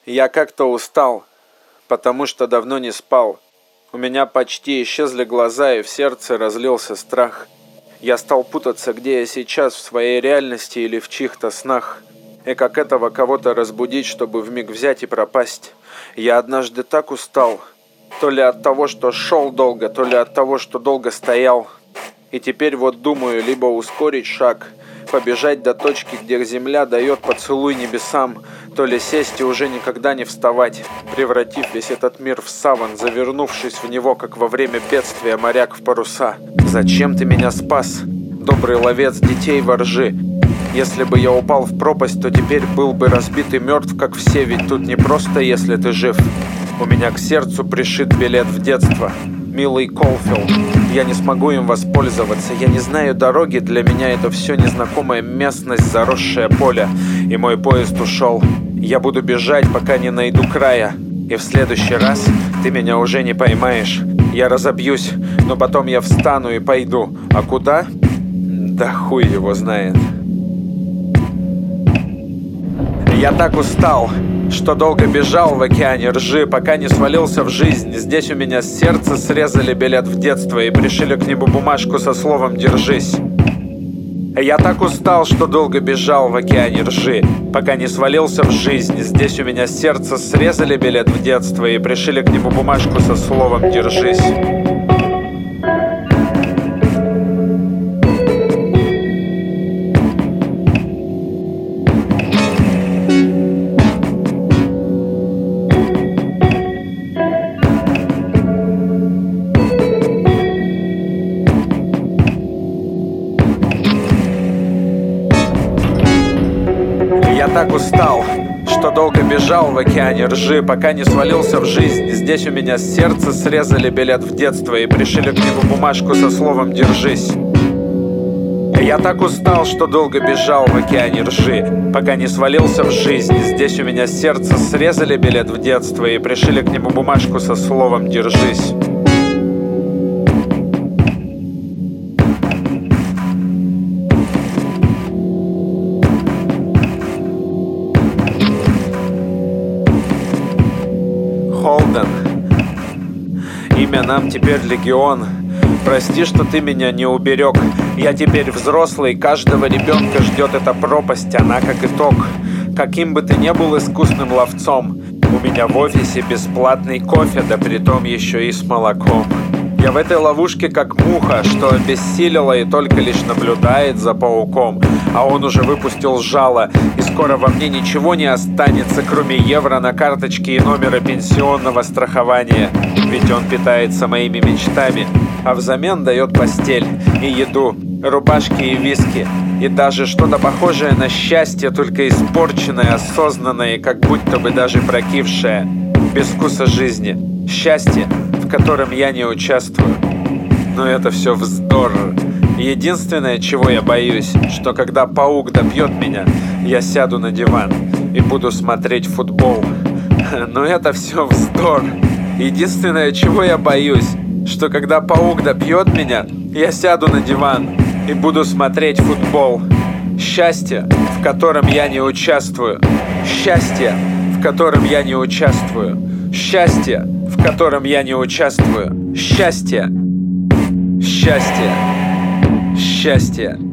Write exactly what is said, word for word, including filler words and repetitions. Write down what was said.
Я как-то устал, потому что давно не спал. У меня почти исчезли глаза, и в сердце разлился страх. Я стал путаться, где я сейчас, в своей реальности или в чьих-то снах. И как этого кого-то разбудить, чтобы вмиг взять и пропасть. Я однажды так устал, то ли от того, что шел долго, то ли от того, что долго стоял. И теперь вот думаю, либо ускорить шаг, побежать до точки, где земля дает поцелуй небесам, то ли сесть и уже никогда не вставать, превратив весь этот мир в саван, завернувшись в него, как во время бедствия моряк в паруса. Зачем ты меня спас, добрый ловец детей воржи? Если бы я упал в пропасть, то теперь был бы разбит и мертв, как все, ведь тут не просто, если ты жив. У меня к сердцу пришит билет в детство. Милый Колфилд, я не смогу им воспользоваться. Я не знаю дороги, для меня это все незнакомая местность, заросшее поле. И мой поезд ушел. Я буду бежать, пока не найду края. И в следующий раз ты меня уже не поймаешь. Я разобьюсь, но потом я встану и пойду. А куда? Да хуй его знает. Я так устал, что долго бежал в океане ржи, пока не свалился в жизнь. Здесь у меня с сердца срезали билет в детство и пришили к небу бумажку со словом «Держись». Я так устал, что долго бежал в океане ржи, пока не свалился в жизнь. Здесь у меня с сердца срезали билет в детство и пришили к небу бумажку со словом «Держись». Я так устал, что долго бежал в океане ржи, пока не свалился в жизнь. Здесь у меня с сердца срезали билет в детство и пришили к нему бумажку со словом «Держись». Я так устал, что долго бежал в океане ржи, пока не свалился в жизнь. Здесь у меня с сердца срезали билет в детство и пришили к нему бумажку со словом «Держись». Холден. Имя нам теперь легион. Прости, что ты меня не уберег. Я теперь взрослый, каждого ребенка ждет эта пропасть. Она как итог. Каким бы ты ни был искусным ловцом, у меня в офисе бесплатный кофе, да притом еще и с молоком. Я в этой ловушке как муха, что обессилила и только лишь наблюдает за пауком. А он уже выпустил жало, и скоро во мне ничего не останется, кроме евро на карточке и номера пенсионного страхования. Ведь он питается моими мечтами, а взамен дает постель и еду, рубашки и виски. И даже что-то похожее на счастье, только испорченное, осознанное и как будто бы даже прокисшее. Без вкуса жизни. Счастье, в котором я не участвую. Но это все вздор. Единственное, чего я боюсь, что когда паук добьет меня, я сяду на диван и буду смотреть футбол. Но это все вздор. Единственное, чего я боюсь, что когда паук добьет меня, я сяду на диван и буду смотреть футбол. Счастье, в котором я не участвую. Счастье, в котором я не участвую. Счастье, в котором я не участвую. Счастье. Счастье. Счастье.